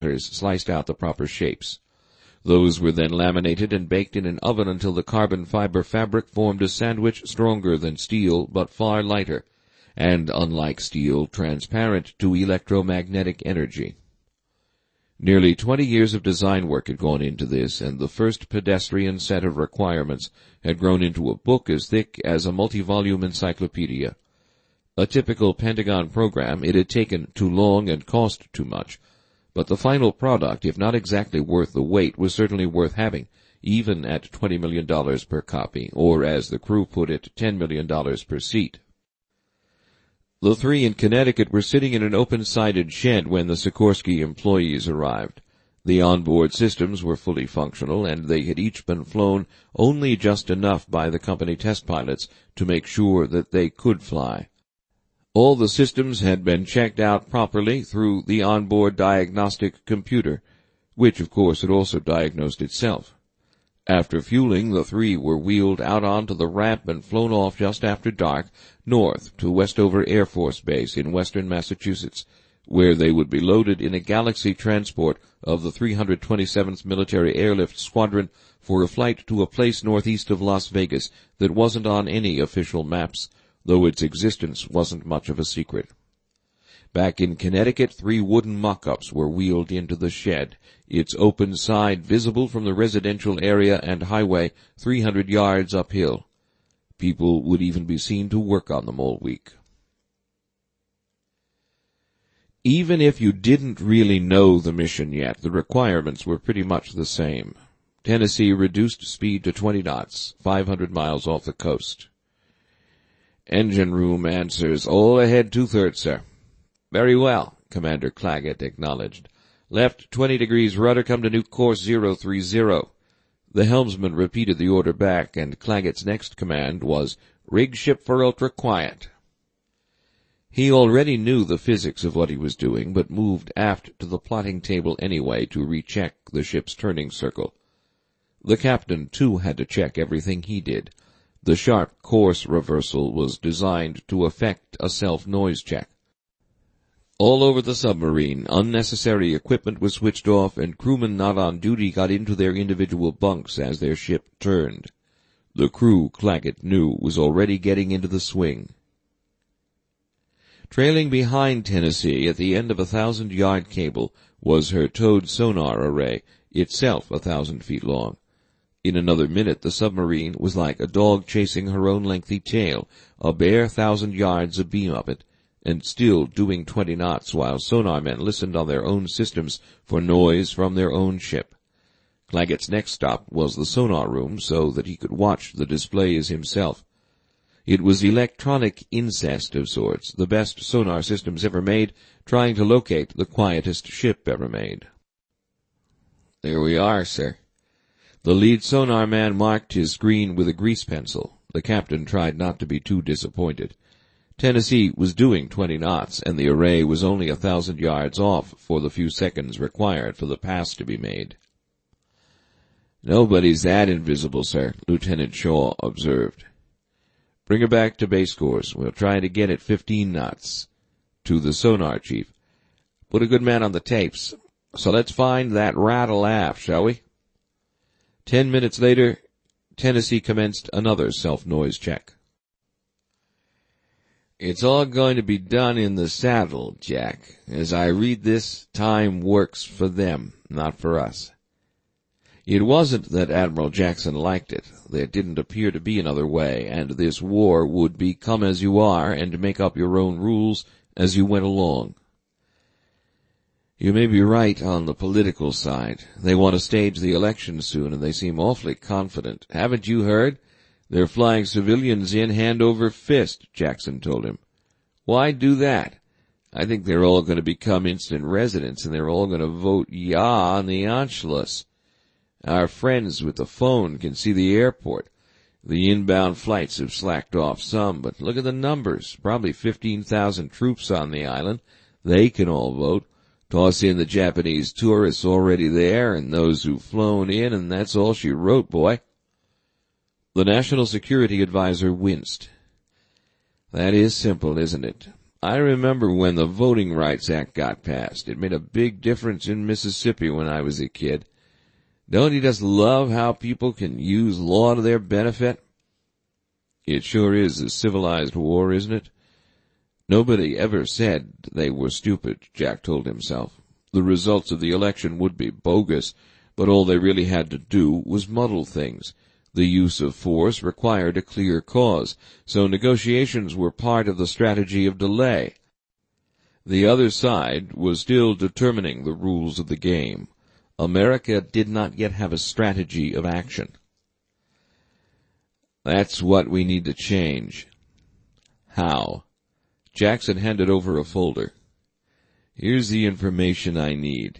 sliced out the proper shapes. Those were then laminated and baked in an oven until the carbon fiber fabric formed a sandwich stronger than steel but far lighter, and, unlike steel, transparent to electromagnetic energy. Nearly 20 years of design work had gone into this, and the first pedestrian set of requirements had grown into a book as thick as a multi-volume encyclopedia. A typical Pentagon program, it had taken too long and cost too much, but the final product, if not exactly worth the wait, was certainly worth having, even at $20 million per copy, or as the crew put it, $10 million per seat. The three in Connecticut were sitting in an open-sided shed when the Sikorsky employees arrived. The onboard systems were fully functional, and they had each been flown only just enough by the company test pilots to make sure that they could fly. All the systems had been checked out properly through the onboard diagnostic computer, which of course had also diagnosed itself. After fueling, the three were wheeled out onto the ramp and flown off just after dark north to Westover Air Force Base in western Massachusetts, where they would be loaded in a Galaxy transport of the 327th Military Airlift Squadron for a flight to a place northeast of Las Vegas that wasn't on any official maps, though its existence wasn't much of a secret. Back in Connecticut, 3 wooden mock-ups were wheeled into the shed, its open side visible from the residential area and highway 300 yards uphill. People would even be seen to work on them all week. Even if you didn't really know the mission yet, the requirements were pretty much the same. Tennessee reduced speed to 20 knots, 500 miles off the coast. Engine room answers, all ahead 2/3, sir. Very well, Commander Claggett acknowledged. Left 20 degrees rudder, come to new course 030. The helmsman repeated the order back, and Claggett's next command was, rig ship for ultra-quiet. He already knew the physics of what he was doing, but moved aft to the plotting table anyway to recheck the ship's turning circle. The captain, too, had to check everything he did. The sharp course reversal was designed to effect a self-noise check. All over the submarine, unnecessary equipment was switched off, and crewmen not on duty got into their individual bunks as their ship turned. The crew, Claggett knew, was already getting into the swing. Trailing behind Tennessee at the end of a 1,000-yard cable was her towed sonar array, itself 1,000 feet long. In another minute the submarine was like a dog chasing her own lengthy tail, a bare 1,000 yards abeam of it, and still doing 20 knots while sonar men listened on their own systems for noise from their own ship. Claggett's next stop was the sonar room so that he could watch the displays himself. It was electronic incest of sorts, the best sonar systems ever made, trying to locate the quietest ship ever made. There we are, sir. The lead sonar man marked his screen with a grease pencil. The captain tried not to be too disappointed. Tennessee was doing 20 knots, and the array was only 1,000 yards off for the few seconds required for the pass to be made. Nobody's that invisible, sir, Lieutenant Shaw observed. Bring her back to base course. We'll try to get it 15 knots. To the sonar chief. Put a good man on the tapes. So let's find that rattle aft, shall we? 10 minutes later, Tennessee commenced another self-noise check. It's all going to be done in the saddle, Jack. As I read this, time works for them, not for us. It wasn't that Admiral Jackson liked it. There didn't appear to be another way, and this war would be come as you are and make up your own rules as you went along. You may be right on the political side. They want to stage the election soon, and they seem awfully confident. Haven't you heard? They're flying civilians in hand over fist, Jackson told him. Why do that? I think they're all going to become instant residents, and they're all going to vote yeah on the Anschluss. Our friends with the phone can see the airport. The inbound flights have slacked off some, but look at the numbers. Probably 15,000 troops on the island. They can all vote. Toss in the Japanese tourists already there, and those who've flown in, and that's all she wrote, boy. The National Security Advisor winced. That is simple, isn't it? I remember when the Voting Rights Act got passed. It made a big difference in Mississippi when I was a kid. Don't you just love how people can use law to their benefit? It sure is a civilized war, isn't it? Nobody ever said they were stupid, Jack told himself. The results of the election would be bogus, but all they really had to do was muddle things. The use of force required a clear cause, so negotiations were part of the strategy of delay. The other side was still determining the rules of the game. America did not yet have a strategy of action. That's what we need to change. How? Jackson handed over a folder. Here's the information I need.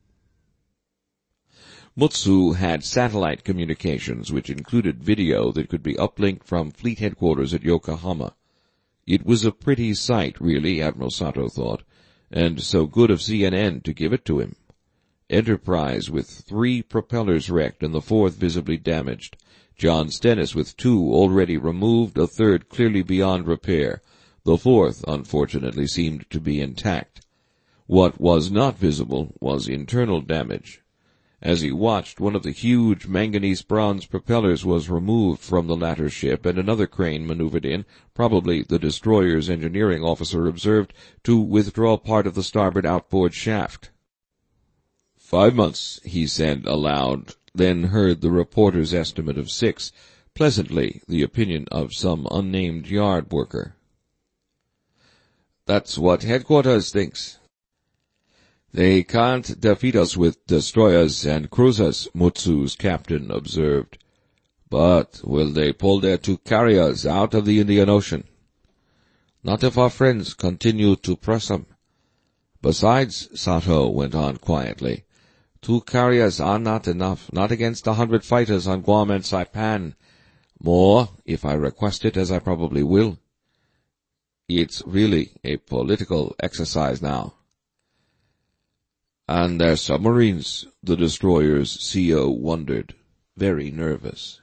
Mutsu had satellite communications, which included video that could be uplinked from fleet headquarters at Yokohama. It was a pretty sight, really, Admiral Sato thought, and so good of CNN to give it to him. Enterprise with 3 propellers wrecked and the 4th visibly damaged. John Stennis with 2 already removed, a 3rd clearly beyond repair. The 4th, unfortunately, seemed to be intact. What was not visible was internal damage. As he watched, one of the huge manganese-bronze propellers was removed from the latter ship, and another crane maneuvered in, probably the destroyer's engineering officer observed, to withdraw part of the starboard outboard shaft. 5 months, he said aloud, then heard the reporter's estimate of 6, pleasantly the opinion of some unnamed yard worker. That's what headquarters thinks. They can't defeat us with destroyers and cruisers, Mutsu's captain observed. But will they pull their 2 carriers out of the Indian Ocean? Not if our friends continue to press them. Besides, Sato went on quietly, 2 carriers are not enough, not against 100 fighters on Guam and Saipan. More, if I request it, as I probably will. It's really a political exercise now. And their submarines, the destroyer's CO wondered, very nervous.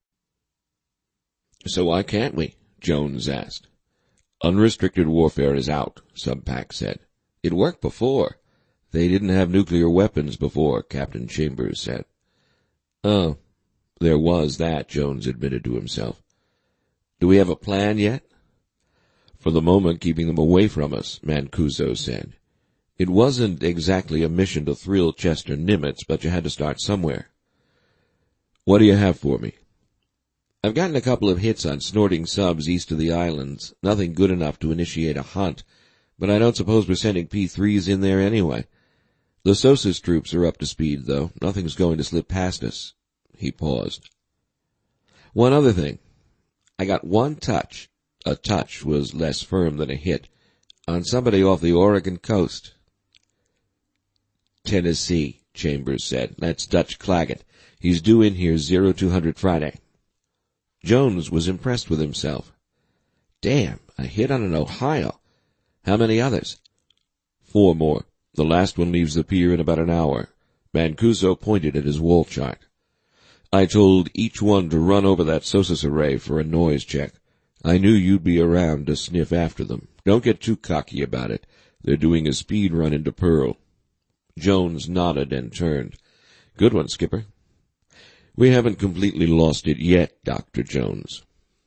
So why can't we? Jones asked. Unrestricted warfare is out, Subpac said. It worked before. They didn't have nuclear weapons before, Captain Chambers said. Oh, there was that, Jones admitted to himself. Do we have a plan yet? For the moment, keeping them away from us, Mancuso said. It wasn't exactly a mission to thrill Chester Nimitz, but you had to start somewhere. What do you have for me? I've gotten a couple of hits on snorting subs east of the islands. Nothing good enough to initiate a hunt, but I don't suppose we're sending P-3s in there anyway. The Sosa's troops are up to speed, though. Nothing's going to slip past us. He paused. One other thing. I got one touch. A touch was less firm than a hit. On somebody off the Oregon coast. Tennessee, Chambers said. That's Dutch Claggett. He's due in here 0200 Friday. Jones was impressed with himself. Damn, a hit on an Ohio. How many others? 4 more. The last one leaves the pier in about an hour. Mancuso pointed at his wall chart. I told each one to run over that SOSUS array for a noise check. I knew you'd be around to sniff after them. Don't get too cocky about it. They're doing a speed run into Pearl. Jones nodded and turned. Good one, Skipper. We haven't completely lost it yet, Dr. Jones.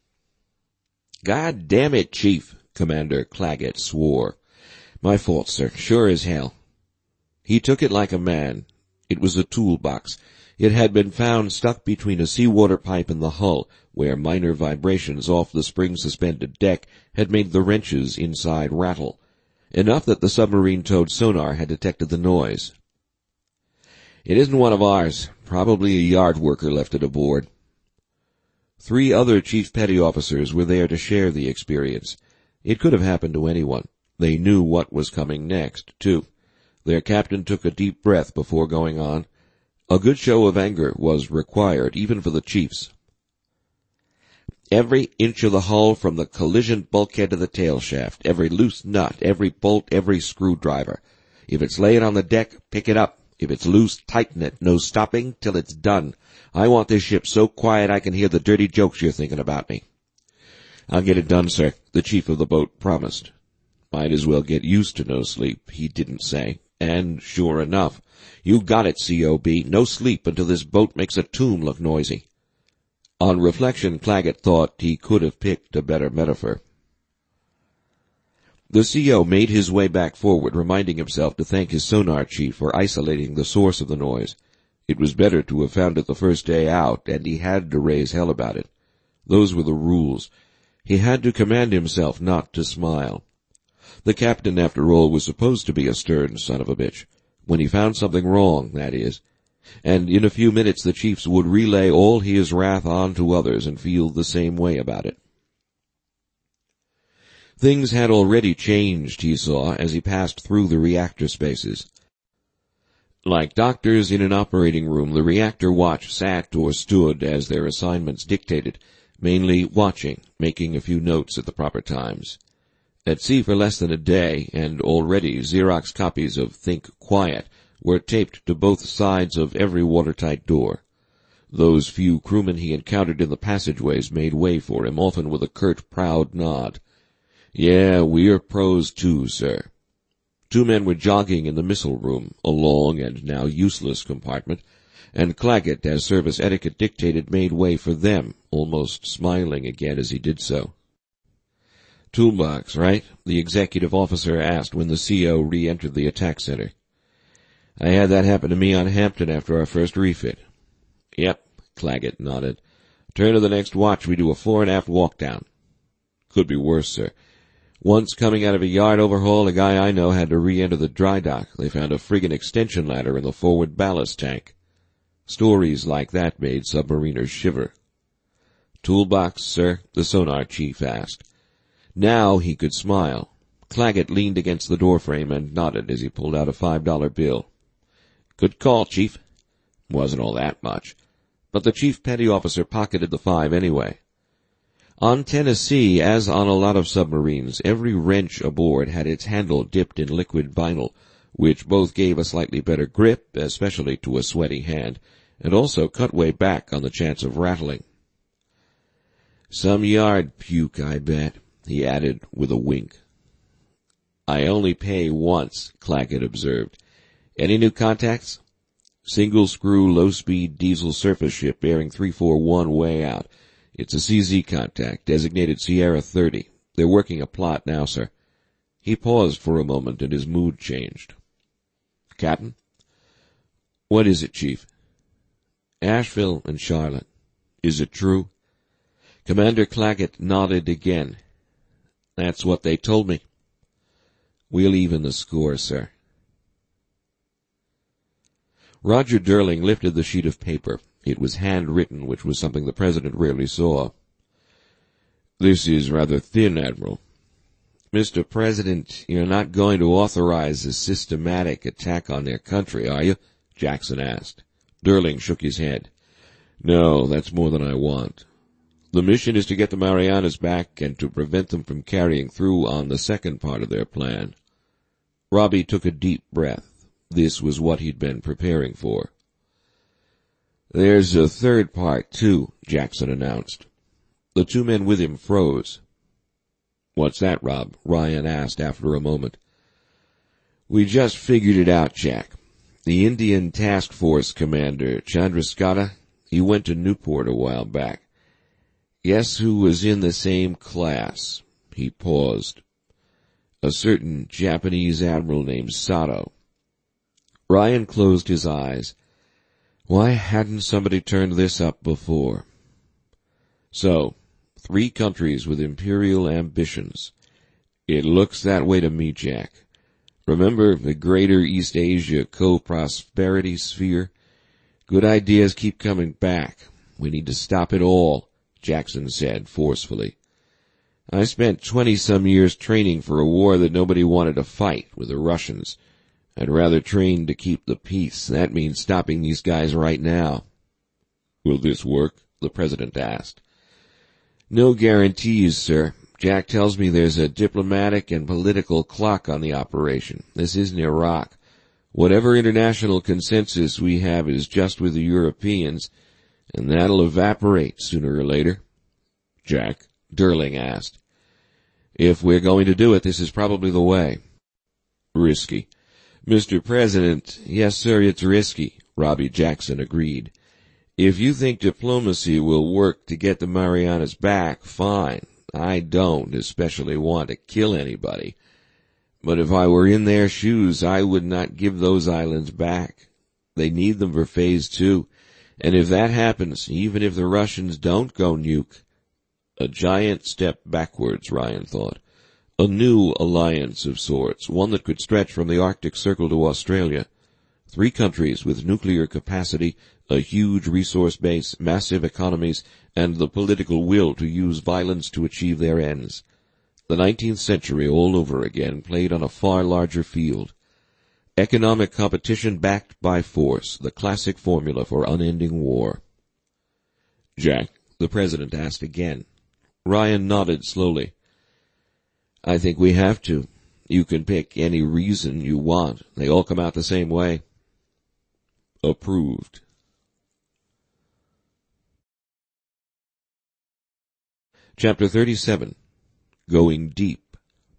God damn it, Chief, Commander Claggett swore. My fault, sir. Sure as hell. He took it like a man. It was a toolbox. It had been found stuck between a seawater pipe and the hull, where minor vibrations off the spring-suspended deck had made the wrenches inside rattle. Enough that the submarine-towed sonar had detected the noise. It isn't one of ours. Probably a yard worker left it aboard. 3 other chief petty officers were there to share the experience. It could have happened to anyone. They knew what was coming next, too. Their captain took a deep breath before going on. A good show of anger was required, even for the chiefs. Every inch of the hull from the collision bulkhead to the tail shaft, every loose nut, every bolt, every screwdriver. If it's laying on the deck, pick it up. If it's loose, tighten it. No stopping till it's done. I want this ship so quiet I can hear the dirty jokes you're thinking about me. I'll get it done, sir, the chief of the boat promised. Might as well get used to no sleep, he didn't say. And sure enough, you got it, C.O.B. No sleep until this boat makes a tomb look noisy. On reflection, Claggett thought he could have picked a better metaphor. The CO made his way back forward, reminding himself to thank his sonar chief for isolating the source of the noise. It was better to have found it the first day out, and he had to raise hell about it. Those were the rules. He had to command himself not to smile. The captain, after all, was supposed to be a stern son of a bitch. When he found something wrong, that is. And in a few minutes the chiefs would relay all his wrath on to others and feel the same way about it. Things had already changed, he saw, as he passed through the reactor spaces. Like doctors in an operating room, the reactor watch sat or stood as their assignments dictated, mainly watching, making a few notes at the proper times. At sea for less than a day, and already Xerox copies of Think Quiet were taped to both sides of every watertight door. Those few crewmen he encountered in the passageways made way for him, often with a curt, proud nod. Yeah, we're pros too, sir. Two men were jogging in the missile room, a long and now useless compartment, and Claggett, as service etiquette dictated, made way for them, almost smiling again as he did so. Toolbox, right? The executive officer asked when the CO re-entered the attack center. I had that happen to me on Hampton after our first refit. Yep, Claggett nodded. Turn to the next watch, we do a fore and aft walk down. Could be worse, sir. Once coming out of a yard overhaul, a guy I know had to re-enter the dry dock. They found a friggin' extension ladder in the forward ballast tank. Stories like that made submariners shiver. Toolbox, sir? The sonar chief asked. Now he could smile. Claggett leaned against the doorframe and nodded as he pulled out a $5 bill. Good call, Chief. Wasn't all that much. But the chief petty officer pocketed the $5 anyway. On Tennessee, as on a lot of submarines, every wrench aboard had its handle dipped in liquid vinyl, which both gave a slightly better grip, especially to a sweaty hand, and also cut way back on the chance of rattling. Some yard puke, I bet, he added with a wink. I only pay once, Claggett observed. Any new contacts? Single-screw, low-speed diesel surface ship bearing 341 way out. It's a CZ contact, designated Sierra 30. They're working a plot now, sir. He paused for a moment, and his mood changed. Captain? What is it, Chief? Asheville and Charlotte. Is it true? Commander Claggett nodded again. That's what they told me. We'll even the score, sir. Roger Durling lifted the sheet of paper. It was handwritten, which was something the President rarely saw. This is rather thin, Admiral. Mr. President, you're not going to authorize a systematic attack on their country, are you? Jackson asked. Durling shook his head. No, that's more than I want. The mission is to get the Marianas back and to prevent them from carrying through on the second part of their plan. Robbie took a deep breath. This was what he'd been preparing for. There's a third part, too, Jackson announced. The two men with him froze. What's that, Rob? Ryan asked after a moment. We just figured it out, Jack. The Indian Task Force commander, Chandrasekhar, he went to Newport a while back. Guess who was in the same class? He paused. A certain Japanese admiral named Sato. Ryan closed his eyes. Why hadn't somebody turned this up before? So, 3 countries with imperial ambitions. It looks that way to me, Jack. Remember the Greater East Asia Co-Prosperity Sphere? Good ideas keep coming back. We need to stop it all, Jackson said forcefully. I spent 20-some years training for a war that nobody wanted to fight with the Russians. I'd rather train to keep the peace. That means stopping these guys right now. Will this work? The President asked. No guarantees, sir. Jack tells me there's a diplomatic and political clock on the operation. This isn't Iraq. Whatever international consensus we have is just with the Europeans, and that'll evaporate sooner or later. Jack, Durling asked. If we're going to do it, this is probably the way. Risky. Mr. President, yes, sir, it's risky, Robbie Jackson agreed. If you think diplomacy will work to get the Marianas back, fine. I don't especially want to kill anybody. But if I were in their shoes, I would not give those islands back. They need them for Phase 2. And if that happens, even if the Russians don't go nuke, a giant step backwards, Ryan thought. A new alliance of sorts, one that could stretch from the Arctic Circle to Australia. 3 countries with nuclear capacity, a huge resource base, massive economies, and the political will to use violence to achieve their ends. The 19th century all over again, played on a far larger field. Economic competition backed by force, the classic formula for unending war. Jack, the president asked again. Ryan nodded slowly. I think we have to. You can pick any reason you want. They all come out the same way. Approved. Chapter 37. Going deep.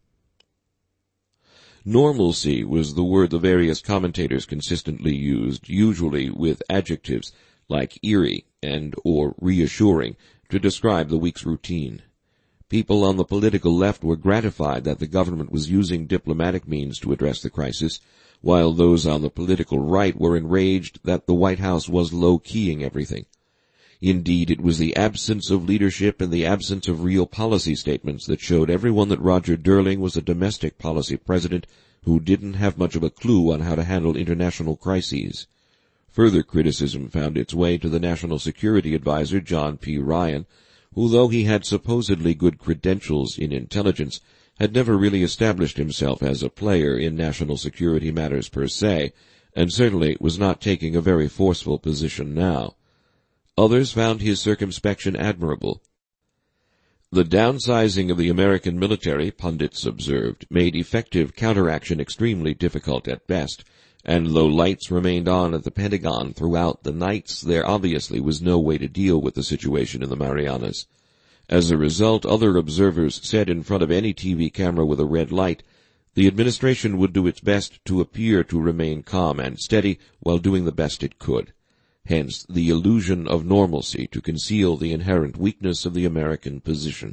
Normalcy was the word the various commentators consistently used, usually with adjectives like eerie and or reassuring, to describe the week's routine. People on the political left were gratified that the government was using diplomatic means to address the crisis, while those on the political right were enraged that the White House was low-keying everything. Indeed, it was the absence of leadership and the absence of real policy statements that showed everyone that Roger Durling was a domestic policy president who didn't have much of a clue on how to handle international crises. Further criticism found its way to the National Security Advisor, John P. Ryan, who, though he had supposedly good credentials in intelligence, had never really established himself as a player in national security matters per se, and certainly was not taking a very forceful position now. Others found his circumspection admirable. The downsizing of the American military, pundits observed, made effective counteraction extremely difficult at best, and though lights remained on at the Pentagon throughout the nights, there obviously was no way to deal with the situation in the Marianas. As a result, other observers said in front of any TV camera with a red light, the administration would do its best to appear to remain calm and steady while doing the best it could. Hence, the illusion of normalcy to conceal the inherent weakness of the American position.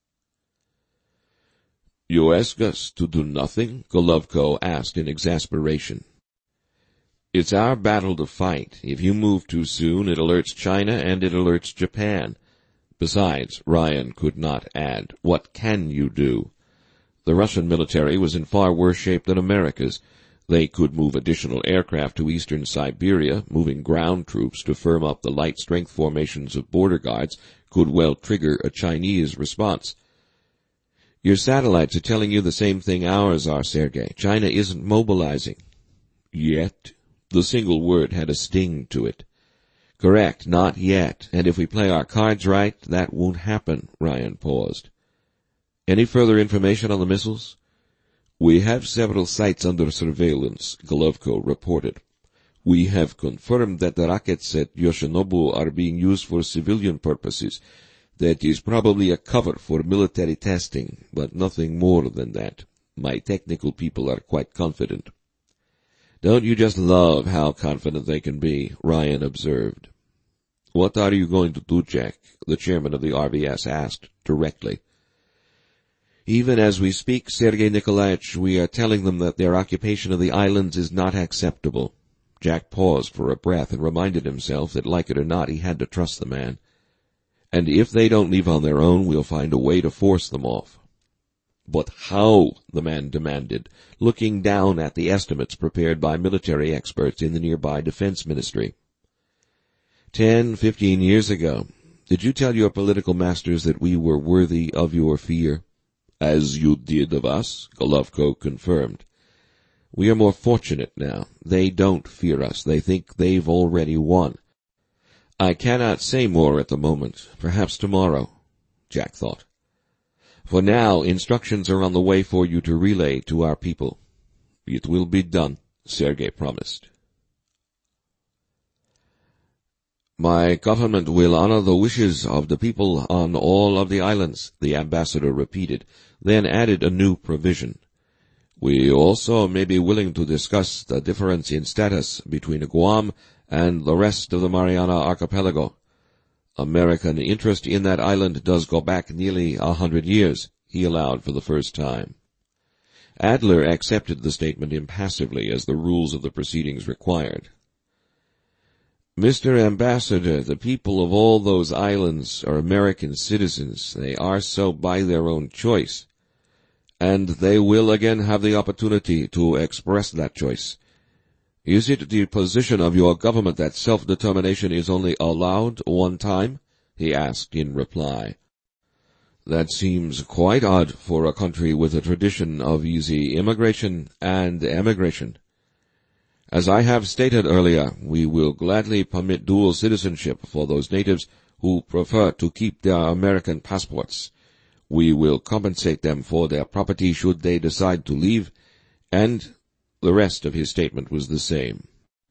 You ask us to do nothing? Golovko asked in exasperation. It's our battle to fight. If you move too soon, it alerts China and it alerts Japan. Besides, Ryan could not add, what can you do? The Russian military was in far worse shape than America's. They could move additional aircraft to eastern Siberia. Moving ground troops to firm up the light-strength formations of border guards could well trigger a Chinese response. Your satellites are telling you the same thing ours are, Sergei. China isn't mobilizing. Yet. The single word had a sting to it. Correct, not yet. And if we play our cards right, that won't happen, Ryan paused. Any further information on the missiles? We have several sites under surveillance, Golovko reported. We have confirmed that the rockets at Yoshinobu are being used for civilian purposes. That is probably a cover for military testing, but nothing more than that. My technical people are quite confident. Don't you just love how confident they can be, Ryan observed. What are you going to do, Jack? The chairman of the RVS asked directly. Even as we speak, Sergei Nikolaevich, we are telling them that their occupation of the islands is not acceptable. Jack paused for a breath and reminded himself that, like it or not, he had to trust the man. And if they don't leave on their own, we'll find a way to force them off. But how? The man demanded, looking down at the estimates prepared by military experts in the nearby defense ministry. 10-15 years ago, did you tell your political masters that we were worthy of your fear? As you did of us, Golovko confirmed. We are more fortunate now. They don't fear us. They think they've already won. I cannot say more at the moment. Perhaps tomorrow, Jack thought. For now, instructions are on the way for you to relay to our people. It will be done, Sergei promised. My government will honor the wishes of the people on all of the islands, the ambassador repeated, then added a new provision. We also may be willing to discuss the difference in status between Guam and the rest of the Mariana Archipelago. American interest in that island does go back nearly 100 years, he allowed for the first time. Adler accepted the statement impassively as the rules of the proceedings required. Mr. Ambassador, the people of all those islands are American citizens. They are so by their own choice, and they will again have the opportunity to express that choice. Is it the position of your government that self-determination is only allowed one time? He asked in reply. That seems quite odd for a country with a tradition of easy immigration and emigration. As I have stated earlier, we will gladly permit dual citizenship for those natives who prefer to keep their American passports. We will compensate them for their property should they decide to leave, and the rest of his statement was the same.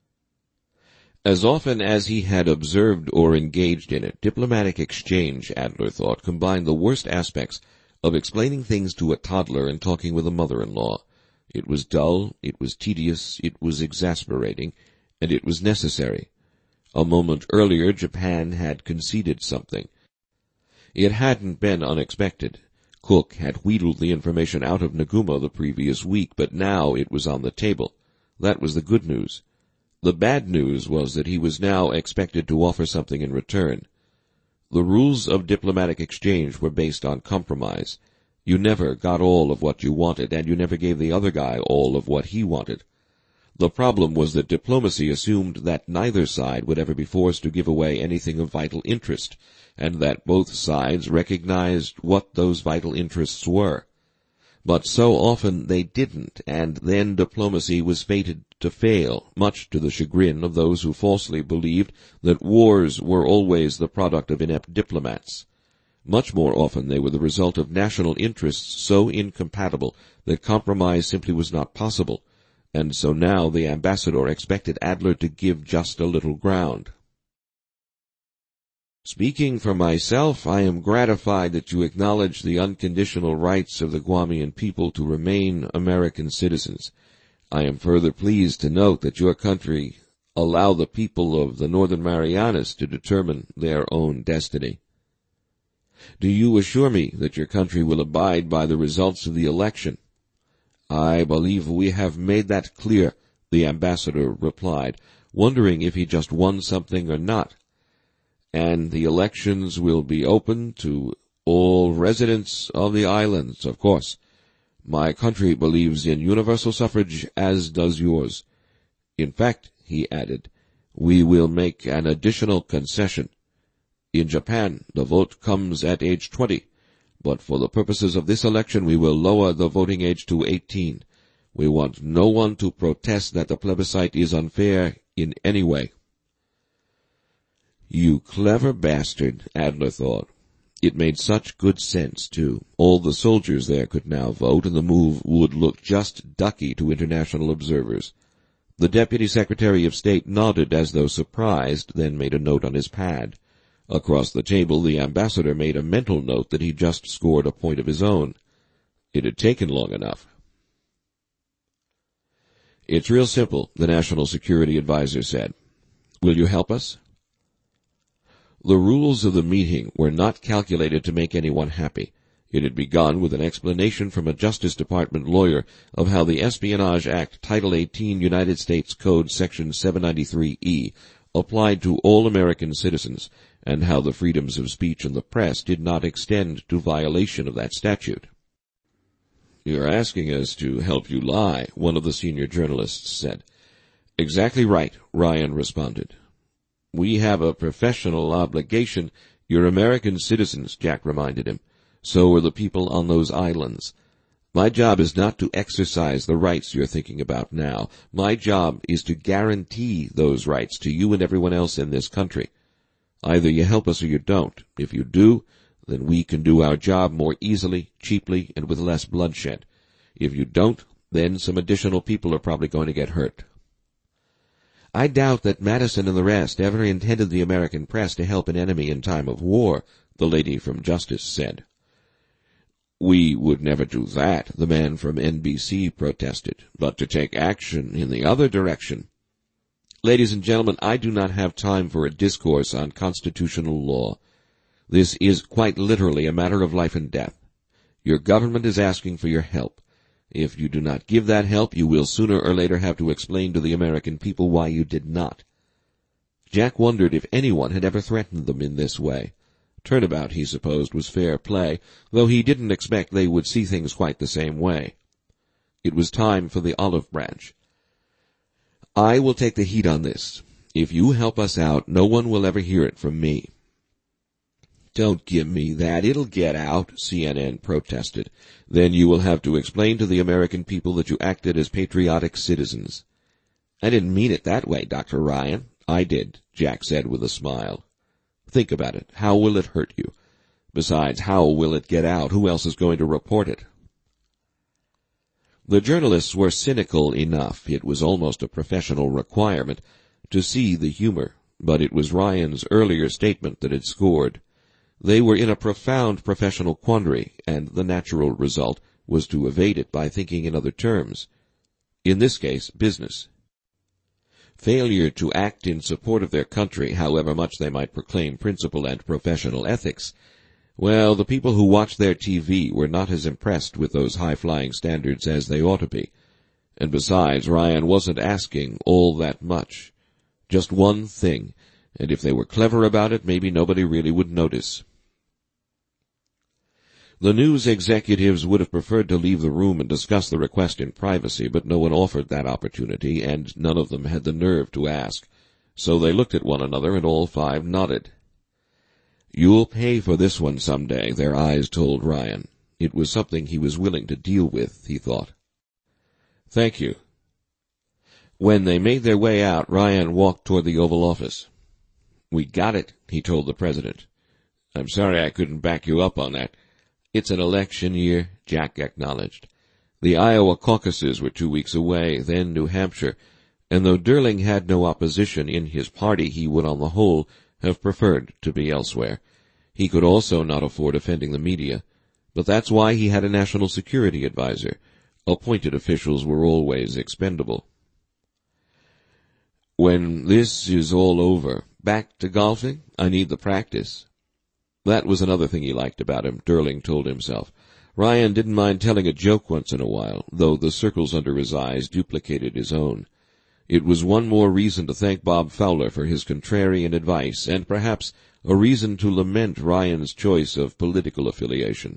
As often as he had observed or engaged in it, diplomatic exchange, Adler thought, combined the worst aspects of explaining things to a toddler and talking with a mother-in-law. It was dull, it was tedious, it was exasperating, and it was necessary. A moment earlier, Japan had conceded something. It hadn't been unexpected. Cook had wheedled the information out of Nagumo the previous week, but now it was on the table. That was the good news. The bad news was that he was now expected to offer something in return. The rules of diplomatic exchange were based on compromise. You never got all of what you wanted, and you never gave the other guy all of what he wanted. The problem was that diplomacy assumed that neither side would ever be forced to give away anything of vital interest, and that both sides recognized what those vital interests were. But so often they didn't, and then diplomacy was fated to fail, much to the chagrin of those who falsely believed that wars were always the product of inept diplomats. Much more often they were the result of national interests so incompatible that compromise simply was not possible, and so now the ambassador expected Adler to give just a little ground. Speaking for myself, I am gratified that you acknowledge the unconditional rights of the Guamian people to remain American citizens. I am further pleased to note that your country allow the people of the Northern Marianas to determine their own destiny. Do you assure me that your country will abide by the results of the election? I believe we have made that clear, the ambassador replied, wondering if he just won something or not. And the elections will be open to all residents of the islands, of course. My country believes in universal suffrage, as does yours. In fact, he added, we will make an additional concession. In Japan, the vote comes at age 20, but for the purposes of this election we will lower the voting age to 18. We want no one to protest that the plebiscite is unfair in any way. You clever bastard, Adler thought. It made such good sense, too. All the soldiers there could now vote, and the move would look just ducky to international observers. The Deputy Secretary of State nodded as though surprised, then made a note on his pad. Across the table, the ambassador made a mental note that he just scored a point of his own. It had taken long enough. It's real simple, the National Security Advisor said. Will you help us? The rules of the meeting were not calculated to make anyone happy. It had begun with an explanation from a Justice Department lawyer of how the Espionage Act, Title 18, United States Code, Section 793E, applied to all American citizens, and how the freedoms of speech and the press did not extend to violation of that statute. You're asking us to help you lie, one of the senior journalists said. Exactly right, Ryan responded. We have a professional obligation. You're American citizens, Jack reminded him. So are the people on those islands. My job is not to exercise the rights you're thinking about now. My job is to guarantee those rights to you and everyone else in this country. Either you help us or you don't. If you do, then we can do our job more easily, cheaply, and with less bloodshed. If you don't, then some additional people are probably going to get hurt. I doubt that Madison and the rest ever intended the American press to help an enemy in time of war, the lady from Justice said. We would never do that, the man from NBC protested, but to take action in the other direction. Ladies and gentlemen, I do not have time for a discourse on constitutional law. This is quite literally a matter of life and death. Your government is asking for your help. If you do not give that help, you will sooner or later have to explain to the American people why you did not. Jack wondered if anyone had ever threatened them in this way. Turnabout, he supposed, was fair play, though he didn't expect they would see things quite the same way. It was time for the olive branch. I will take the heat on this. If you help us out, no one will ever hear it from me. Don't give me that. It'll get out, CNN protested. Then you will have to explain to the American people that you acted as patriotic citizens. I didn't mean it that way, Dr. Ryan. I did, Jack said with a smile. Think about it. How will it hurt you? Besides, how will it get out? Who else is going to report it? The journalists were cynical enough, it was almost a professional requirement, to see the humor, but it was Ryan's earlier statement that had scored. They were in a profound professional quandary, and the natural result was to evade it by thinking in other terms. In this case, business. Failure to act in support of their country, however much they might proclaim principle and professional ethics, well, the people who watched their TV were not as impressed with those high-flying standards as they ought to be. And besides, Ryan wasn't asking all that much. Just one thing, and if they were clever about it, maybe nobody really would notice. The news executives would have preferred to leave the room and discuss the request in privacy, but no one offered that opportunity, and none of them had the nerve to ask. So they looked at one another, and all five nodded. You'll pay for this one some day, their eyes told Ryan. It was something he was willing to deal with, he thought. Thank you. When they made their way out, Ryan walked toward the Oval Office. We got it, he told the president. I'm sorry I couldn't back you up on that. It's an election year, Jack acknowledged. The Iowa caucuses were 2 weeks away, then New Hampshire, and though Durling had no opposition in his party, he would on the whole have preferred to be elsewhere. He could also not afford offending the media, but that's why he had a national security advisor. Appointed officials were always expendable. When this is all over, back to golfing? I need the practice. That was another thing he liked about him, Durling told himself. Ryan didn't mind telling a joke once in a while, though the circles under his eyes duplicated his own. It was one more reason to thank Bob Fowler for his contrarian advice, and perhaps a reason to lament Ryan's choice of political affiliation.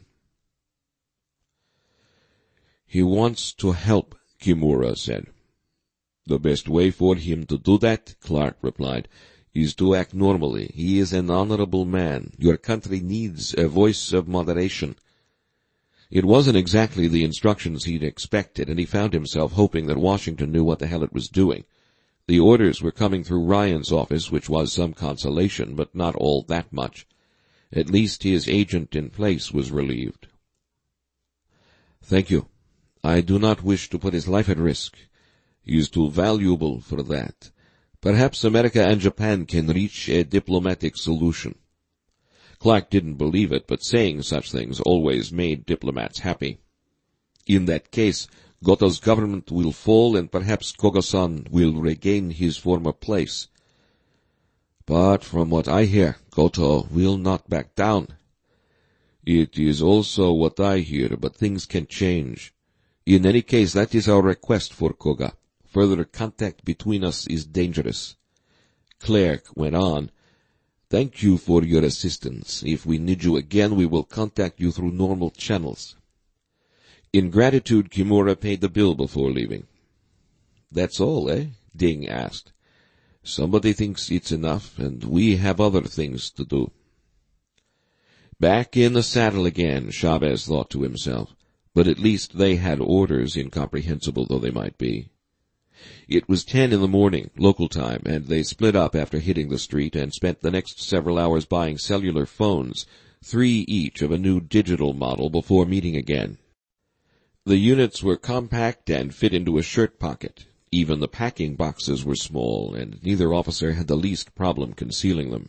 He wants to help, Kimura said. The best way for him to do that, Clark replied, is to act normally. He is an honorable man. Your country needs a voice of moderation. It wasn't exactly the instructions he'd expected, and he found himself hoping that Washington knew what the hell it was doing. The orders were coming through Ryan's office, which was some consolation, but not all that much. At least his agent in place was relieved. Thank you. I do not wish to put his life at risk. He is too valuable for that. Perhaps America and Japan can reach a diplomatic solution. Clark didn't believe it, but saying such things always made diplomats happy. In that case, Goto's government will fall, and perhaps Koga-san will regain his former place. But from what I hear, Goto will not back down. It is also what I hear, but things can change. In any case, that is our request for Koga. Further contact between us is dangerous. Clerk went on. Thank you for your assistance. If we need you again, we will contact you through normal channels. In gratitude, Kimura paid the bill before leaving. That's all, eh? Ding asked. Somebody thinks it's enough, and we have other things to do. Back in the saddle again, Chavez thought to himself. But at least they had orders, incomprehensible though they might be. It was 10 in the morning, local time, and they split up after hitting the street and spent the next several hours buying cellular phones, 3 each of a new digital model, before meeting again. The units were compact and fit into a shirt pocket. Even the packing boxes were small, and neither officer had the least problem concealing them.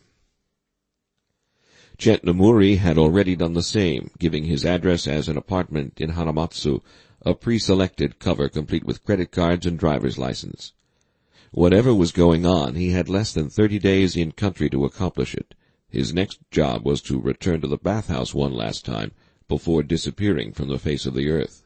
Chet Nomuri had already done the same, giving his address as an apartment in Hanamatsu, a pre-selected cover complete with credit cards and driver's license. Whatever was going on, he had less than 30 days in country to accomplish it. His next job was to return to the bathhouse one last time before disappearing from the face of the earth.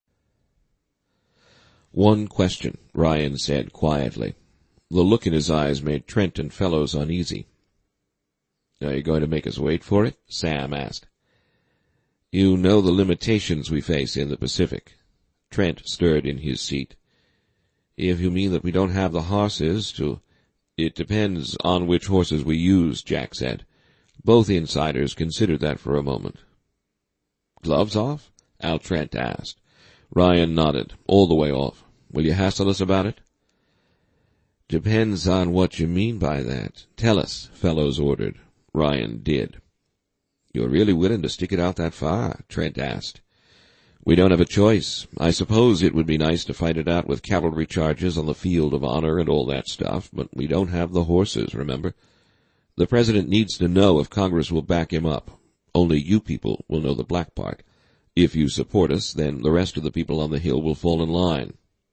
"One question," Ryan said quietly. The look in his eyes made Trent and Fellows uneasy. "Are you going to make us wait for it?" Sam asked. "You know the limitations we face in the Pacific." Trent stirred in his seat. "If you mean that we don't have the horses to—" "It depends on which horses we use," Jack said. Both insiders considered that for a moment. "Gloves off?" Al Trent asked. Ryan nodded. "All the way off. Will you hassle us about it?" "Depends on what you mean by that. Tell us," Fellows ordered. Ryan did. "You're really willing to stick it out that far?" Trent asked. "We don't have a choice. I suppose it would be nice to fight it out with cavalry charges on the field of honor and all that stuff, but we don't have the horses, remember? The president needs to know if Congress will back him up. Only you people will know the black part. If you support us, then the rest of the people on the Hill will fall in line."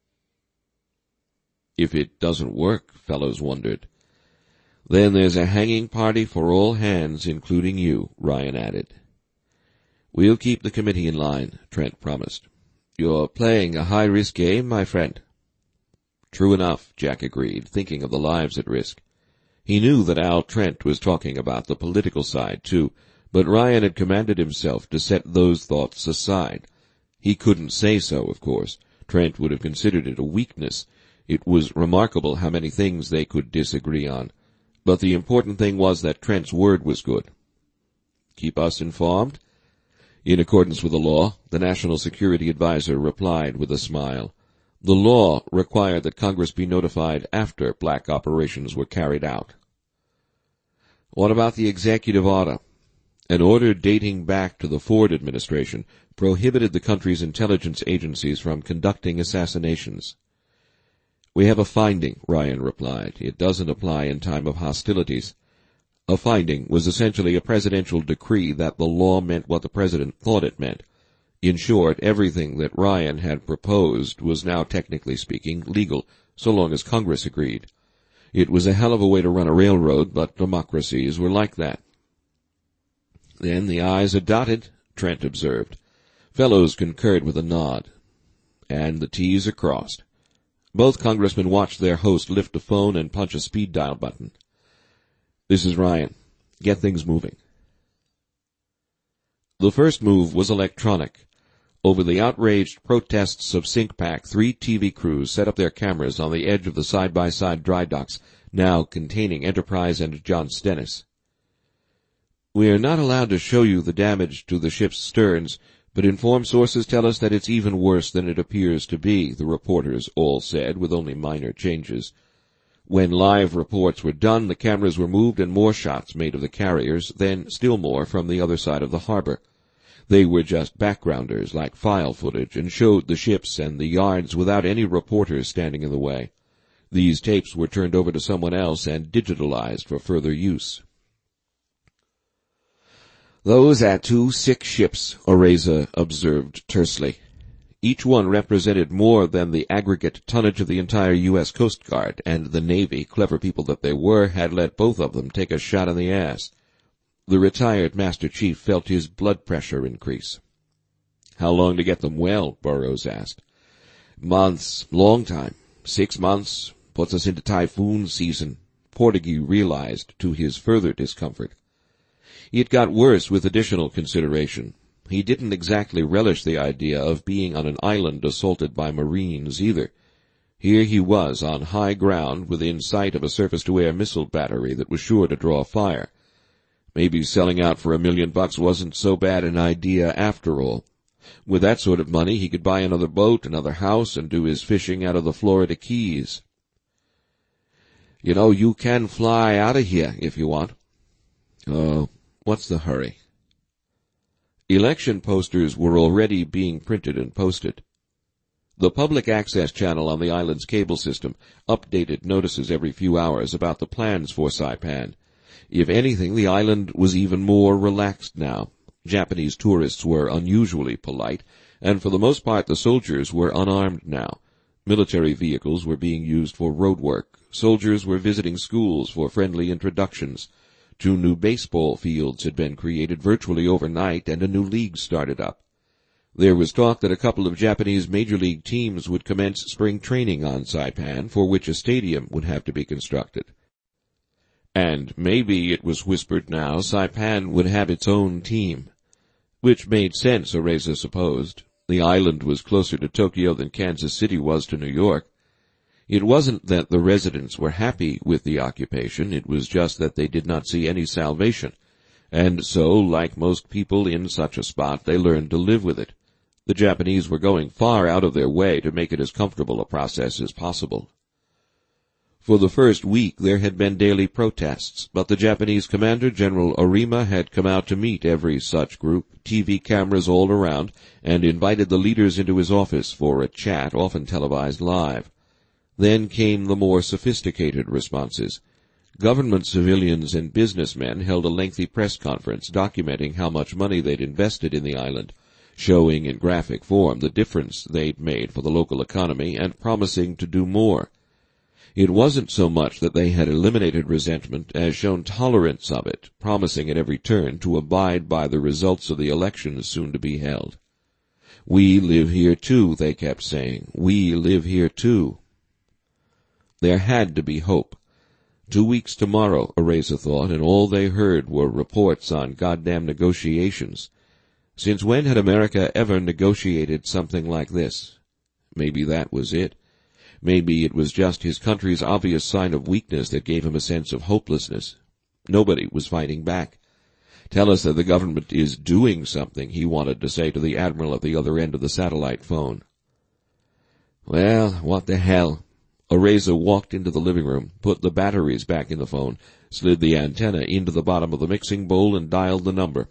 "If it doesn't work," Fellows wondered. "Then there's a hanging party for all hands, including you," Ryan added. "We'll keep the committee in line," Trent promised. "You're playing a high-risk game, my friend." "True enough," Jack agreed, thinking of the lives at risk. He knew that Al Trent was talking about the political side, too, but Ryan had commanded himself to set those thoughts aside. He couldn't say so, of course. Trent would have considered it a weakness. It was remarkable how many things they could disagree on. But the important thing was that Trent's word was good. "Keep us informed?" "In accordance with the law," the National Security Advisor replied with a smile. The law required that Congress be notified after black operations were carried out. "What about the executive order?" An order dating back to the Ford administration prohibited the country's intelligence agencies from conducting assassinations. "We have a finding," Ryan replied. "It doesn't apply in time of hostilities." A finding was essentially a presidential decree that the law meant what the president thought it meant. In short, everything that Ryan had proposed was now, technically speaking, legal, so long as Congress agreed. It was a hell of a way to run a railroad, but democracies were like that. "Then the I's are dotted," Trent observed. Fellows concurred with a nod. "And the T's are crossed." Both congressmen watched their host lift a phone and punch a speed dial button. "This is Ryan. Get things moving." The first move was electronic. Over the outraged protests of SyncPac, 3 TV crews set up their cameras on the edge of the side-by-side dry docks, now containing Enterprise and John Stennis. "We're not allowed to show you the damage to the ship's sterns, but informed sources tell us that it's even worse than it appears to be," the reporters all said, with only minor changes. When live reports were done, the cameras were moved and more shots made of the carriers, then still more from the other side of the harbor. They were just backgrounders, like file footage, and showed the ships and the yards without any reporters standing in the way. These tapes were turned over to someone else and digitalized for further use. "Those are 2 sick ships," Oreza observed tersely. Each one represented more than the aggregate tonnage of the entire U.S. Coast Guard, and the Navy, clever people that they were, had let both of them take a shot in the ass. The retired Master Chief felt his blood pressure increase. "How long to get them well?" Burroughs asked. "Months. Long time. 6 months. Puts us into typhoon season." Portuguese realized, to his further discomfort. It got worse with additional consideration. He didn't exactly relish the idea of being on an island assaulted by Marines, either. Here he was, on high ground, within sight of a surface-to-air missile battery that was sure to draw fire. Maybe selling out for $1 million wasn't so bad an idea after all. With that sort of money, he could buy another boat, another house, and do his fishing out of the Florida Keys. "You know, you can fly out of here if you want." "Oh, what's the hurry?" Election posters were already being printed and posted. The public access channel on the island's cable system updated notices every few hours about the plans for Saipan. If anything, the island was even more relaxed now. Japanese tourists were unusually polite, and for the most part the soldiers were unarmed now. Military vehicles were being used for road work. Soldiers were visiting schools for friendly introductions. 2 new baseball fields had been created virtually overnight, and a new league started up. There was talk that a couple of Japanese major league teams would commence spring training on Saipan, for which a stadium would have to be constructed. And maybe, it was whispered now, Saipan would have its own team. Which made sense, Oreza supposed. The island was closer to Tokyo than Kansas City was to New York. It wasn't that the residents were happy with the occupation, it was just that they did not see any salvation. And so, like most people in such a spot, they learned to live with it. The Japanese were going far out of their way to make it as comfortable a process as possible. For the first week there had been daily protests, but the Japanese commander, General Arima, had come out to meet every such group, TV cameras all around, and invited the leaders into his office for a chat, often televised live. Then came the more sophisticated responses. Government civilians and businessmen held a lengthy press conference documenting how much money they'd invested in the island, showing in graphic form the difference they'd made for the local economy and promising to do more. It wasn't so much that they had eliminated resentment as shown tolerance of it, promising at every turn to abide by the results of the elections soon to be held. "We live here too," they kept saying. "We live here too." There had to be hope. 2 weeks tomorrow, Oreza thought, and all they heard were reports on goddamn negotiations. Since when had America ever negotiated something like this? Maybe that was it. Maybe it was just his country's obvious sign of weakness that gave him a sense of hopelessness. Nobody was fighting back. "Tell us that the government is doing something," he wanted to say to the admiral at the other end of the satellite phone. Well, what the hell? Oreza walked into the living room, put the batteries back in the phone, slid the antenna into the bottom of the mixing bowl, and dialed the number.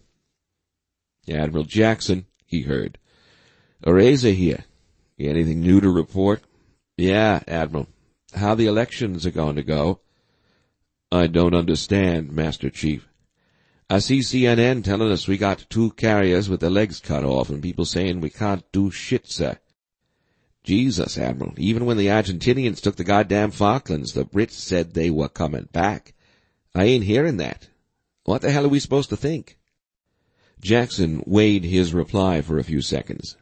"Admiral Jackson," he heard. "Oreza here. Anything new to report?" "Yeah, Admiral. How the elections are going to go?" "I don't understand, Master Chief." "I see CNN telling us we got 2 carriers with their legs cut off, and people saying we can't do shit, sir." "Jesus, Admiral, even when the Argentinians took the goddamn Falklands, the Brits said they were coming back. I ain't hearing that. What the hell are we supposed to think?" Jackson weighed his reply for a few seconds.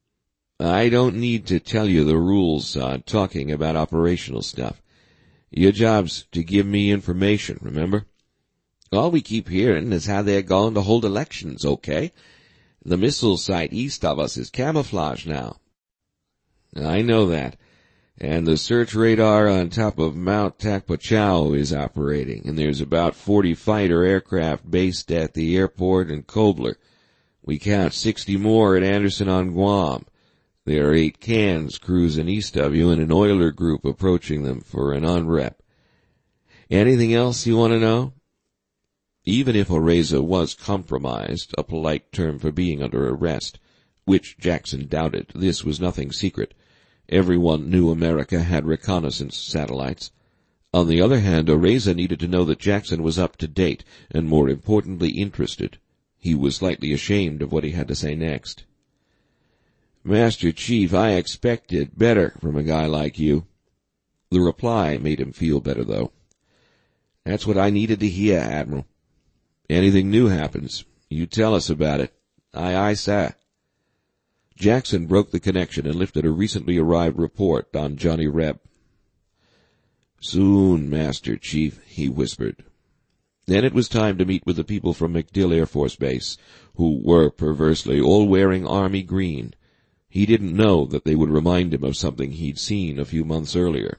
"I don't need to tell you the rules on talking about operational stuff. Your job's to give me information, remember? All we keep hearing is how they're going to hold elections, okay? The missile site east of us is camouflage now." "I know that. And the search radar on top of Mount Takpachau is operating, and there's about 40 fighter aircraft based at the airport in Kobler. We count 60 more at Anderson on Guam. There are 8 cans cruising east of you and an oiler group approaching them for an unrep. Anything else you want to know?" Even if Oreza was compromised, a polite term for being under arrest, which Jackson doubted, this was nothing secret. Everyone knew America had reconnaissance satellites. On the other hand, Oreza needed to know that Jackson was up to date, and more importantly interested. He was slightly ashamed of what he had to say next. "Master Chief, I expected better from a guy like you." The reply made him feel better, though. "That's what I needed to hear, Admiral. Anything new happens, you tell us about it." "Aye, aye, sir." Jackson broke the connection and lifted a recently arrived report on Johnny Reb. "Soon, Master Chief," he whispered. Then it was time to meet with the people from MacDill Air Force Base, who were, perversely, all wearing Army green. He didn't know that they would remind him of something he'd seen a few months earlier.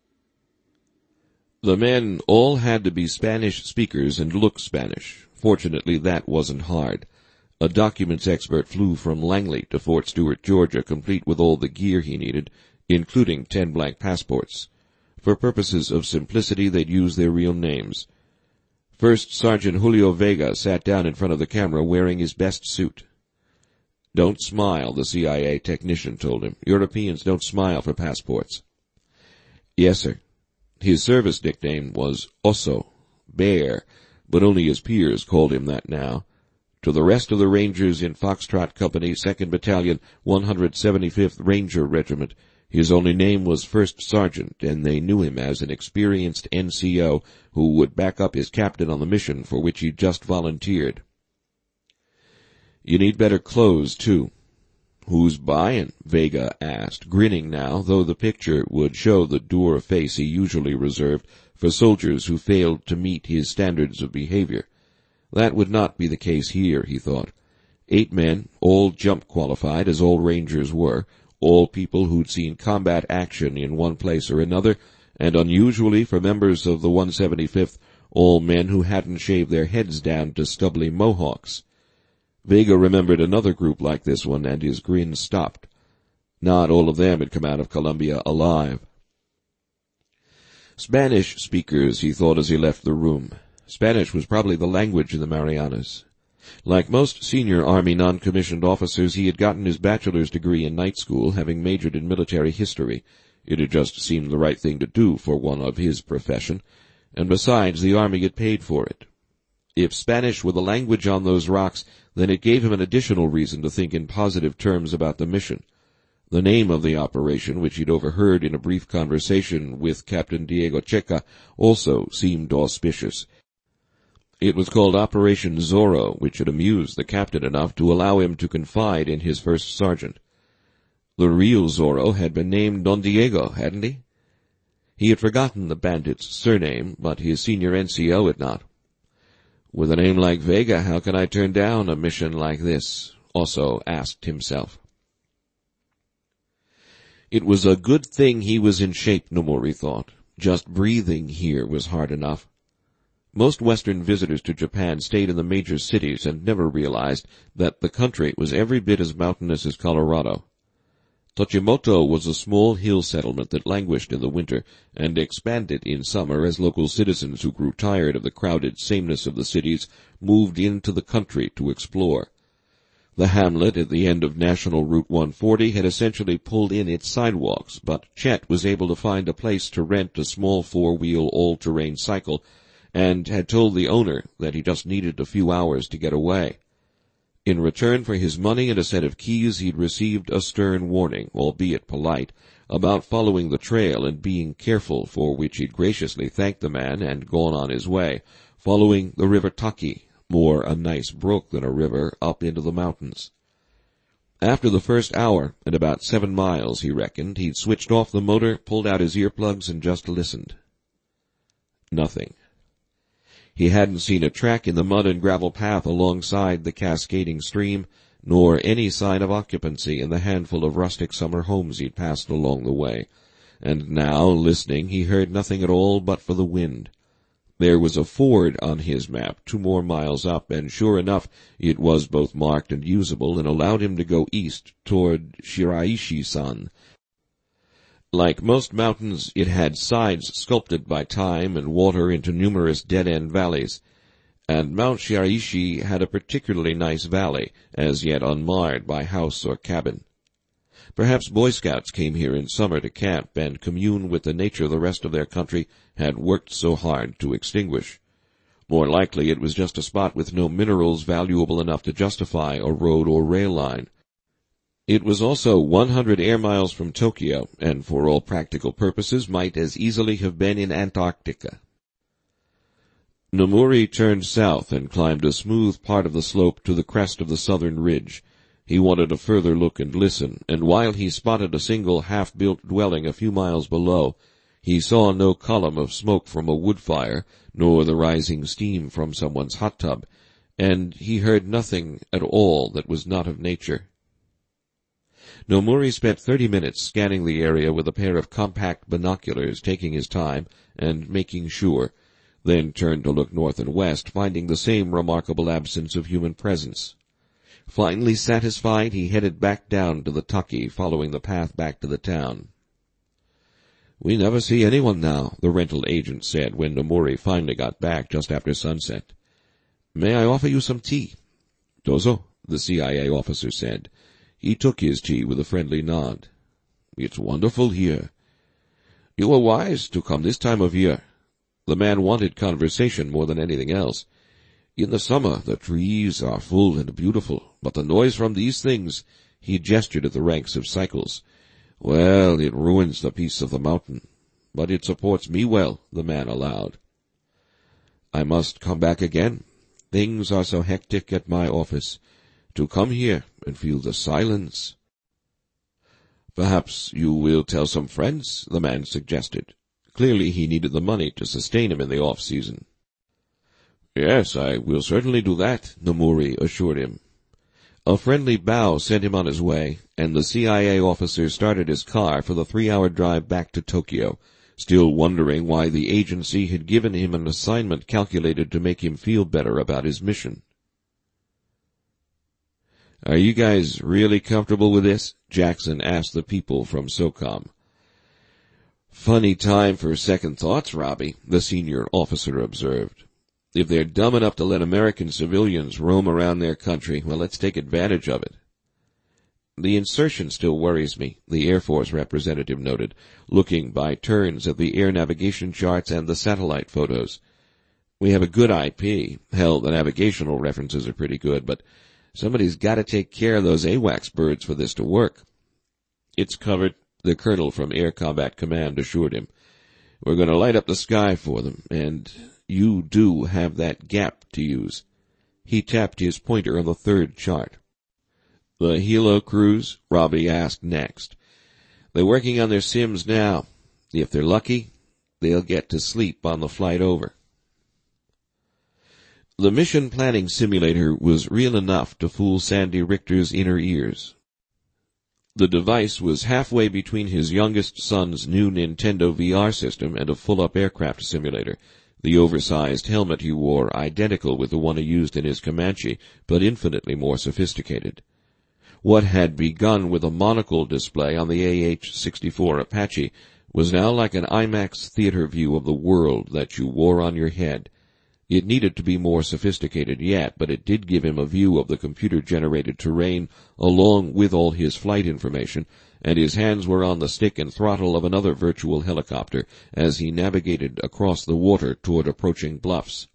The men all had to be Spanish speakers and look Spanish. Fortunately, that wasn't hard. A documents expert flew from Langley to Fort Stewart, Georgia, complete with all the gear he needed, including 10 blank passports. For purposes of simplicity, they'd use their real names. First Sergeant Julio Vega sat down in front of the camera wearing his best suit. "Don't smile," the CIA technician told him. "Europeans don't smile for passports." "Yes, sir." His service nickname was Osso, Bear, but only his peers called him that now. To the rest of the Rangers in Foxtrot Company, 2nd Battalion, 175th Ranger Regiment, his only name was First Sergeant, and they knew him as an experienced NCO who would back up his captain on the mission for which he'd just volunteered. "You need better clothes, too." "Who's buying?" Vega asked, grinning now, though the picture would show the dour face he usually reserved for soldiers who failed to meet his standards of behavior. That would not be the case here, he thought. 8 men, all jump qualified, as all Rangers were, all people who'd seen combat action in one place or another, and unusually for members of the 175th, all men who hadn't shaved their heads down to stubbly mohawks. Vega remembered another group like this one, and his grin stopped. Not all of them had come out of Colombia alive. Spanish speakers, he thought as he left the room. Spanish was probably the language in the Marianas. Like most senior Army non-commissioned officers, he had gotten his bachelor's degree in night school, having majored in military history. It had just seemed the right thing to do for one of his profession, and besides, the Army had paid for it. If Spanish were the language on those rocks, then it gave him an additional reason to think in positive terms about the mission. The name of the operation, which he'd overheard in a brief conversation with Captain Diego Checa, also seemed auspicious. It was called Operation Zorro, which had amused the captain enough to allow him to confide in his first sergeant. The real Zorro had been named Don Diego, hadn't he? He had forgotten the bandit's surname, but his senior NCO had not. "With a name like Vega, how can I turn down a mission like this?" Osso asked himself. It was a good thing he was in shape, Nomori thought. Just breathing here was hard enough. Most Western visitors to Japan stayed in the major cities and never realized that the country was every bit as mountainous as Colorado. Tochimoto was a small hill settlement that languished in the winter and expanded in summer as local citizens who grew tired of the crowded sameness of the cities moved into the country to explore. The hamlet at the end of National Route 140 had essentially pulled in its sidewalks, but Chet was able to find a place to rent a small 4-wheel all-terrain cycle and had told the owner that he just needed a few hours to get away. In return for his money and a set of keys, he'd received a stern warning, albeit polite, about following the trail and being careful, for which he'd graciously thanked the man and gone on his way, following the River Taki, more a nice brook than a river, up into the mountains. After the first hour, and about 7 miles, he reckoned, he'd switched off the motor, pulled out his earplugs, and just listened. Nothing. He hadn't seen a track in the mud and gravel path alongside the cascading stream, nor any sign of occupancy in the handful of rustic summer homes he'd passed along the way. And now, listening, he heard nothing at all but for the wind. There was a ford on his map 2 more miles up, and sure enough, it was both marked and usable, and allowed him to go east toward Shiraishi-san. Like most mountains, it had sides sculpted by time and water into numerous dead-end valleys, and Mount Shiraishi had a particularly nice valley, as yet unmarred by house or cabin. Perhaps Boy Scouts came here in summer to camp and commune with the nature the rest of their country had worked so hard to extinguish. More likely it was just a spot with no minerals valuable enough to justify a road or rail line. It was also 100 air miles from Tokyo, and for all practical purposes might as easily have been in Antarctica. Nomori turned south and climbed a smooth part of the slope to the crest of the southern ridge. He wanted a further look and listen, and while he spotted a single half-built dwelling a few miles below, he saw no column of smoke from a wood fire, nor the rising steam from someone's hot tub, and he heard nothing at all that was not of nature. Nomori spent 30 minutes scanning the area with a pair of compact binoculars, taking his time and making sure, then turned to look north and west, finding the same remarkable absence of human presence. Finally satisfied, he headed back down to the Taki, following the path back to the town. "We never see anyone now," the rental agent said when Nomori finally got back just after sunset. "May I offer you some tea?" "Dozo," the CIA officer said. He took his tea with a friendly nod. "It's wonderful here. You were wise to come this time of year." The man wanted conversation more than anything else. "In the summer the trees are full and beautiful, but the noise from these things," he gestured at the ranks of cycles, "well, it ruins the peace of the mountain. But it supports me well," the man allowed. "I must come back again. Things are so hectic at my office. To come here and feel the silence." "Perhaps you will tell some friends," the man suggested. Clearly he needed the money to sustain him in the off-season. "Yes, I will certainly do that," Nomuri assured him. A friendly bow sent him on his way, and the CIA officer started his car for the 3-hour drive back to Tokyo, still wondering why the agency had given him an assignment calculated to make him feel better about his mission. "Are you guys really comfortable with this?" Jackson asked the people from SOCOM. "Funny time for second thoughts, Robbie," the senior officer observed. "If they're dumb enough to let American civilians roam around their country, well, let's take advantage of it." "The insertion still worries me," the Air Force representative noted, looking by turns at the air navigation charts and the satellite photos. "We have a good IP. Hell, the navigational references are pretty good, but somebody's got to take care of those AWACS birds for this to work." "It's covered," the colonel from Air Combat Command assured him. "We're going to light up the sky for them, and you do have that gap to use." He tapped his pointer on the third chart. "The Hilo crews?" Robbie asked next. "They're working on their sims now. If they're lucky, they'll get to sleep on the flight over." The mission planning simulator was real enough to fool Sandy Richter's inner ears. The device was halfway between his youngest son's new Nintendo VR system and a full-up aircraft simulator, the oversized helmet he wore identical with the one he used in his Comanche, but infinitely more sophisticated. What had begun with a monocle display on the AH-64 Apache was now like an IMAX theater view of the world that you wore on your head. It needed to be more sophisticated yet, but it did give him a view of the computer-generated terrain along with all his flight information, and his hands were on the stick and throttle of another virtual helicopter as he navigated across the water toward approaching bluffs.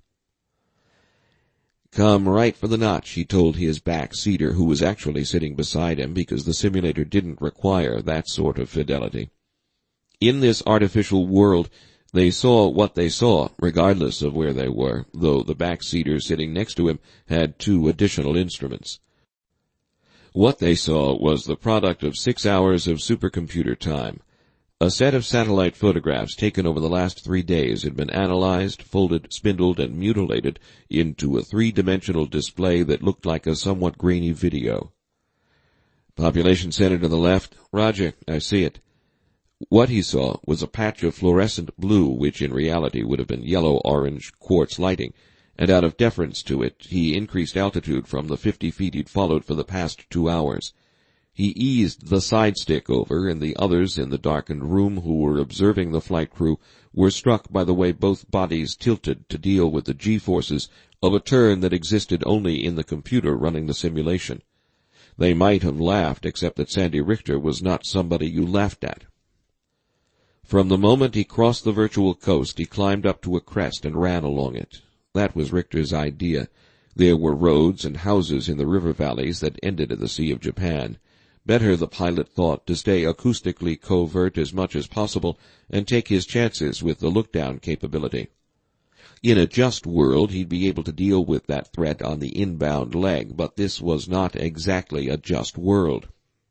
"Come right for the notch," he told his back seater, who was actually sitting beside him because the simulator didn't require that sort of fidelity. In this artificial world, they saw what they saw, regardless of where they were, though the backseater sitting next to him had 2 additional instruments. What they saw was the product of 6 hours of supercomputer time. A set of satellite photographs taken over the last 3 days had been analyzed, folded, spindled, and mutilated into a 3-dimensional display that looked like a somewhat grainy video. "Population center to the left. Roger, I see it." What he saw was a patch of fluorescent blue, which in reality would have been yellow-orange quartz lighting, and out of deference to it, he increased altitude from the 50 feet he'd followed for the past 2 hours. He eased the side stick over, and the others in the darkened room who were observing the flight crew were struck by the way both bodies tilted to deal with the G-forces of a turn that existed only in the computer running the simulation. They might have laughed, except that Sandy Richter was not somebody you laughed at. From the moment he crossed the virtual coast, he climbed up to a crest and ran along it. That was Richter's idea. There were roads and houses in the river valleys that ended at the Sea of Japan. Better, the pilot thought, to stay acoustically covert as much as possible and take his chances with the look-down capability. In a just world, he'd be able to deal with that threat on the inbound leg, but this was not exactly a just world.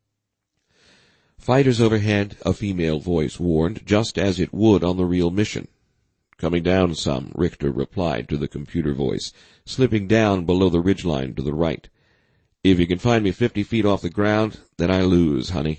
"Fighters overhead," a female voice warned, just as it would on the real mission. "Coming down some," Richter replied to the computer voice, slipping down below the ridgeline to the right. "If you can find me 50 feet off the ground, then I lose, honey."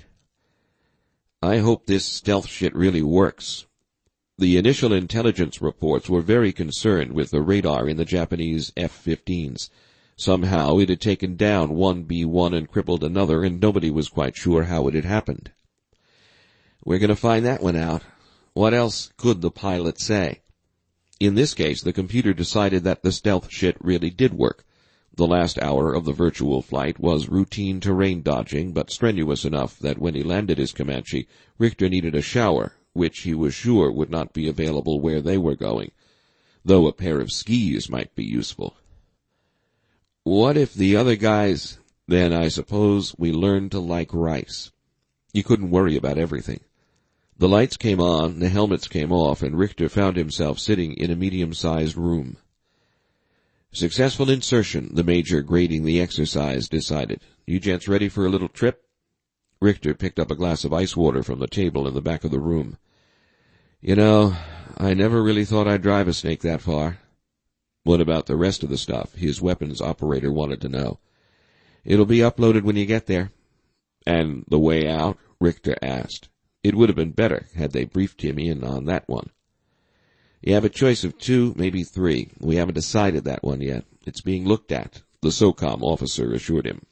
"I hope this stealth shit really works." The initial intelligence reports were very concerned with the radar in the Japanese F-15s. Somehow it had taken down one B-1 and crippled another, and nobody was quite sure how it had happened. "We're going to find that one out. What else could the pilot say?" In this case, the computer decided that the stealth shit really did work. The last hour of the virtual flight was routine terrain dodging, but strenuous enough that when he landed his Comanche, Richter needed a shower, which he was sure would not be available where they were going, though a pair of skis might be useful. What if the other guys... Then I suppose we learned to like rice. You couldn't worry about everything. The lights came on, the helmets came off, and Richter found himself sitting in a medium-sized room. Successful insertion, the major grading the exercise decided. You gents ready for a little trip? Richter picked up a glass of ice water from the table in the back of the room. You know, I never really thought I'd drive a snake that far. What about the rest of the stuff? His weapons operator wanted to know. It'll be uploaded when you get there. And the way out? Richter asked. It would have been better had they briefed him in on that one. You have a choice of 2, maybe 3. We haven't decided that one yet. It's being looked at, the SOCOM officer assured him.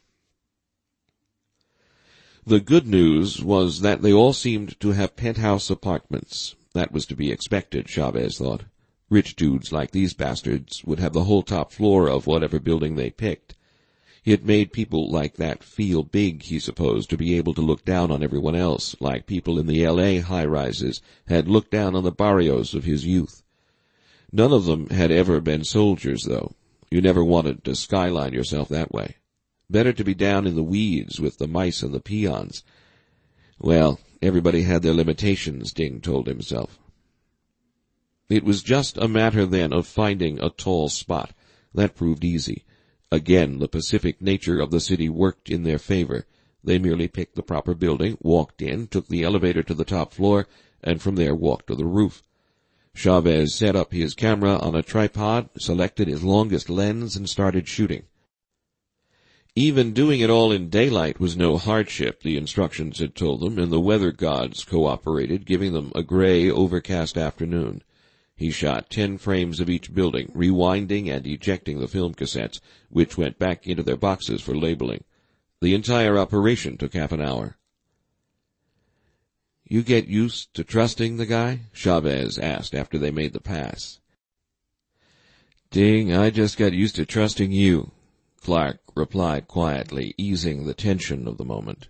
The good news was that they all seemed to have penthouse apartments. That was to be expected, Chavez thought. Rich dudes like these bastards would have the whole top floor of whatever building they picked. It made people like that feel big, he supposed, to be able to look down on everyone else, like people in the L.A. high-rises had looked down on the barrios of his youth. None of them had ever been soldiers, though. You never wanted to skyline yourself that way. Better to be down in the weeds with the mice and the peons. Well, everybody had their limitations, Ding told himself. It was just a matter then of finding a tall spot. That proved easy. Again, the pacific nature of the city worked in their favor. They merely picked the proper building, walked in, took the elevator to the top floor, and from there walked to the roof. Chavez set up his camera on a tripod, selected his longest lens, and started shooting. Even doing it all in daylight was no hardship, the instructions had told them, and the weather gods cooperated, giving them a gray, overcast afternoon. He shot 10 frames of each building, rewinding and ejecting the film cassettes, which went back into their boxes for labeling. The entire operation took half an hour. You get used to trusting the guy? Chavez asked after they made the pass. Ding, I just got used to trusting you, Clark replied quietly, easing the tension of the moment.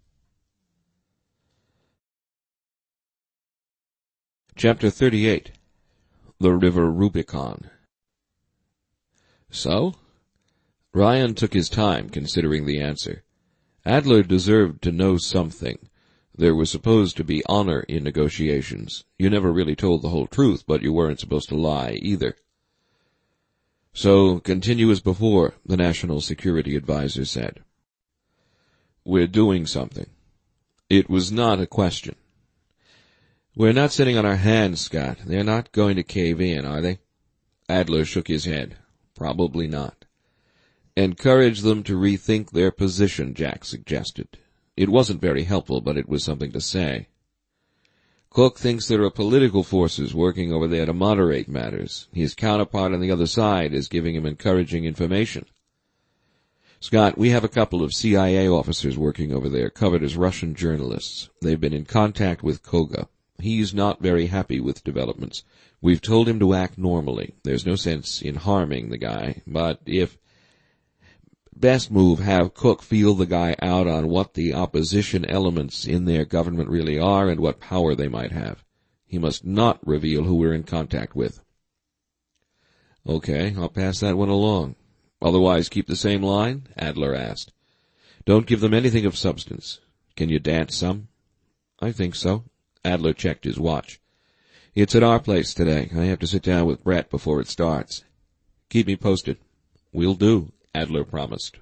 Chapter 38. The River Rubicon. So? Ryan took his time considering the answer. Adler deserved to know something. There was supposed to be honor in negotiations. You never really told the whole truth, but you weren't supposed to lie either. So, continue as before, the National Security Advisor said. We're doing something. It was not a question. We're not sitting on our hands, Scott. They're not going to cave in, are they? Adler shook his head. Probably not. Encourage them to rethink their position, Jack suggested. It wasn't very helpful, but it was something to say. Cook thinks there are political forces working over there to moderate matters. His counterpart on the other side is giving him encouraging information. Scott, we have a couple of CIA officers working over there, covered as Russian journalists. They've been in contact with Koga. He's not very happy with developments. We've told him to act normally. There's no sense in harming the guy, but if... Best move, have Cook feel the guy out on what the opposition elements in their government really are and what power they might have. He must not reveal who we're in contact with. Okay, I'll pass that one along. Otherwise keep the same line? Adler asked. Don't give them anything of substance. Can you dance some? I think so. Adler checked his watch. It's at our place today. I have to sit down with Brett before it starts. Keep me posted. Will do, Adler promised.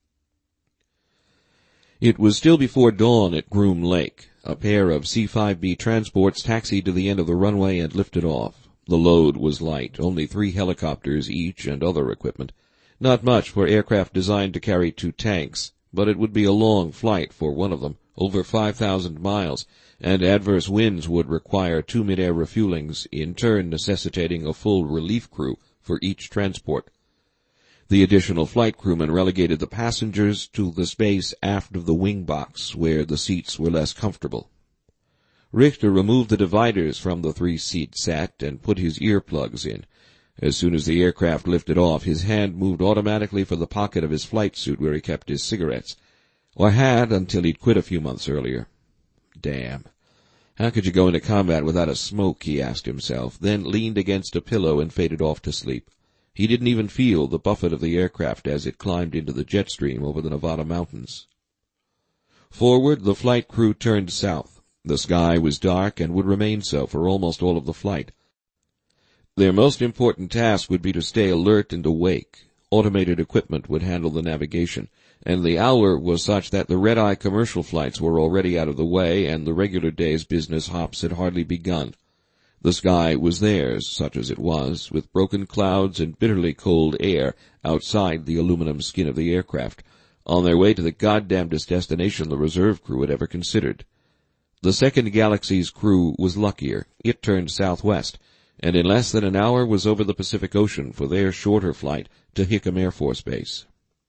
It was still before dawn at Groom Lake. A pair of C-5B transports taxied to the end of the runway and lifted off. The load was light, only 3 helicopters each and other equipment. Not much for aircraft designed to carry 2 tanks, but it would be a long flight for one of them, over 5,000 miles, and adverse winds would require 2 mid-air refuelings, in turn necessitating a full relief crew for each transport. The additional flight crewmen relegated the passengers to the space aft of the wing box, where the seats were less comfortable. Richter removed the dividers from the 3-seat set and put his earplugs in. As soon as the aircraft lifted off, his hand moved automatically for the pocket of his flight suit where he kept his cigarettes, or had until he'd quit a few months earlier. Damn. How could you go into combat without a smoke, he asked himself, then leaned against a pillow and faded off to sleep. He didn't even feel the buffet of the aircraft as it climbed into the jet stream over the Nevada mountains. Forward, the flight crew turned south. The sky was dark and would remain so for almost all of the flight. Their most important task would be to stay alert and awake. Automated equipment would handle the navigation, and the hour was such that the red-eye commercial flights were already out of the way and the regular day's business hops had hardly begun. The sky was theirs, such as it was, with broken clouds and bitterly cold air outside the aluminum skin of the aircraft, on their way to the goddamnedest destination the reserve crew had ever considered. The Second Galaxy's crew was luckier. It turned southwest, and in less than an hour was over the Pacific Ocean for their shorter flight to Hickam Air Force Base.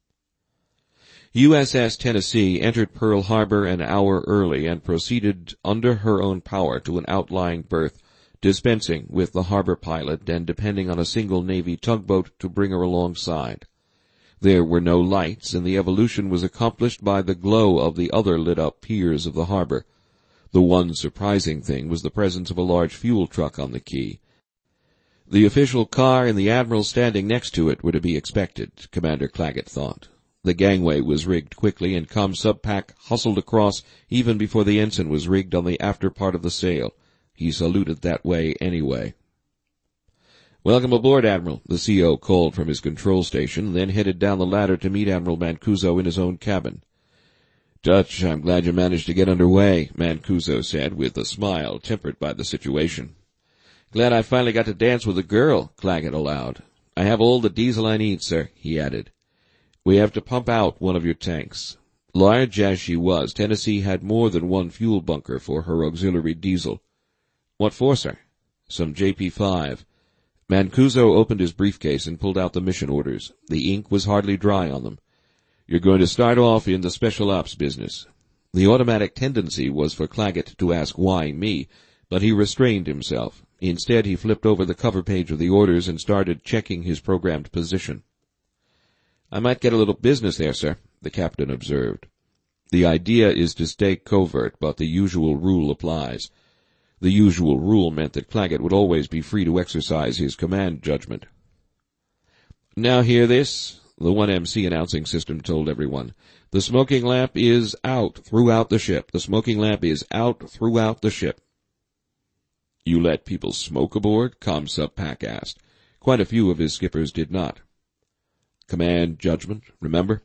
USS Tennessee entered Pearl Harbor an hour early and proceeded under her own power to an outlying berth, dispensing with the harbor pilot and depending on a single Navy tugboat to bring her alongside. There were no lights, and the evolution was accomplished by the glow of the other lit-up piers of the harbor. The one surprising thing was the presence of a large fuel truck on the quay. The official car and the admiral standing next to it were to be expected, Commander Claggett thought. The gangway was rigged quickly, and ComSubPac hustled across even before the ensign was rigged on the after part of the sail. He saluted that way anyway. "Welcome aboard, Admiral," the CO called from his control station, then headed down the ladder to meet Admiral Mancuso in his own cabin. "Dutch, I'm glad you managed to get underway," Mancuso said, with a smile tempered by the situation. "Glad I finally got to dance with a girl," Claggett allowed. "I have all the diesel I need, sir," he added. "We have to pump out one of your tanks." Large as she was, Tennessee had more than one fuel bunker for her auxiliary diesel. "What for, sir?" "Some JP-5. Mancuso opened his briefcase and pulled out the mission orders. The ink was hardly dry on them. "You're going to start off in the special ops business." The automatic tendency was for Claggett to ask why me, but he restrained himself. Instead, he flipped over the cover page of the orders and started checking his programmed position. "I might get a little business there, sir," the captain observed. "The idea is to stay covert, but the usual rule applies." The usual rule meant that Claggett would always be free to exercise his command judgment. "Now hear this," the 1MC announcing system told everyone. "The smoking lamp is out throughout the ship. The smoking lamp is out throughout the ship." "You let people smoke aboard?" ComSubPac asked. Quite a few of his skippers did not. Command judgment, remember?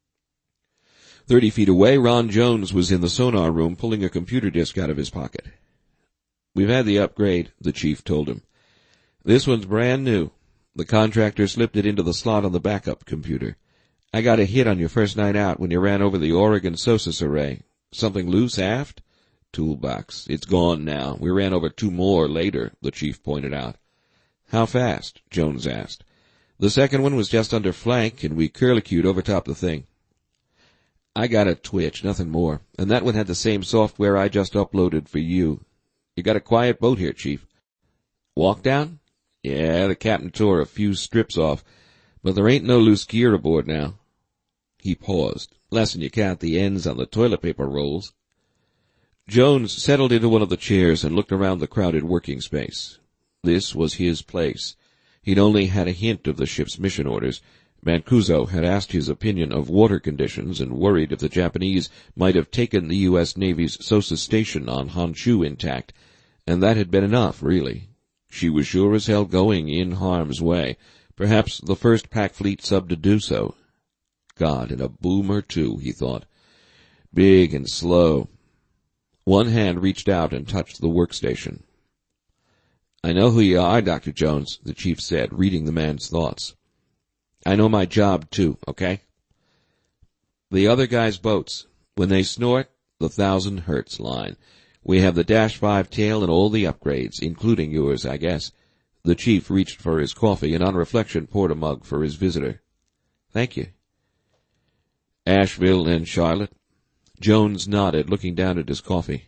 30 feet away, Ron Jones was in the sonar room pulling a computer disk out of his pocket. "We've had the upgrade," the chief told him. "This one's brand new." The contractor slipped it into the slot on the backup computer. "I got a hit on your first night out when you ran over the Oregon SOSUS array. Something loose aft?" "Toolbox. It's gone now. We ran over 2 more later," the chief pointed out. "How fast?" Jones asked. "The second one was just under flank, and we curlicued over top the thing." "I got a twitch, nothing more. And that one had the same software I just uploaded for you. You got a quiet boat here, Chief." "Walk down?" "Yeah, the captain tore a few strips off, but there ain't no loose gear aboard now." He paused. "Lessen you count the ends on the toilet paper rolls." Jones settled into one of the chairs and looked around the crowded working space. This was his place. He'd only had a hint of the ship's mission orders. Mancuso had asked his opinion of water conditions and worried if the Japanese might have taken the U.S. Navy's SOSUS station on Honshu intact, and that had been enough, really. She was sure as hell going in harm's way, perhaps the first Pac Fleet sub to do so. God, and a boomer too, he thought. Big and slow. One hand reached out and touched the workstation. "I know who you are, Dr. Jones," the chief said, reading the man's thoughts. "I know my job, too, okay? The other guy's boats. When they snort, the 1,000 hertz line. We have the -5 tail and all the upgrades, including yours, I guess." The chief reached for his coffee and on reflection poured a mug for his visitor. "Thank you." "Asheville and Charlotte?" Jones nodded, looking down at his coffee.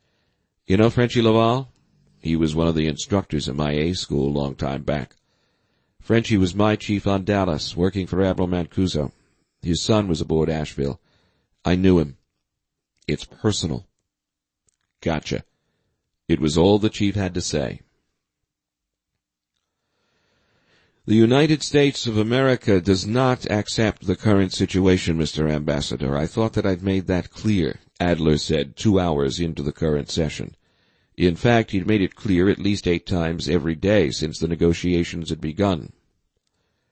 "You know Frenchy Laval?" "He was one of the instructors at my A school long time back." Frenchie was my chief on Dallas, working for Admiral Mancuso. His son was aboard Asheville. I knew him. It's personal. Gotcha. It was all the chief had to say. The United States of America does not accept the current situation, Mr. Ambassador. I thought that I'd made that clear, Adler said 2 hours into the current session. In fact, he'd made it clear at least 8 times every day since the negotiations had begun.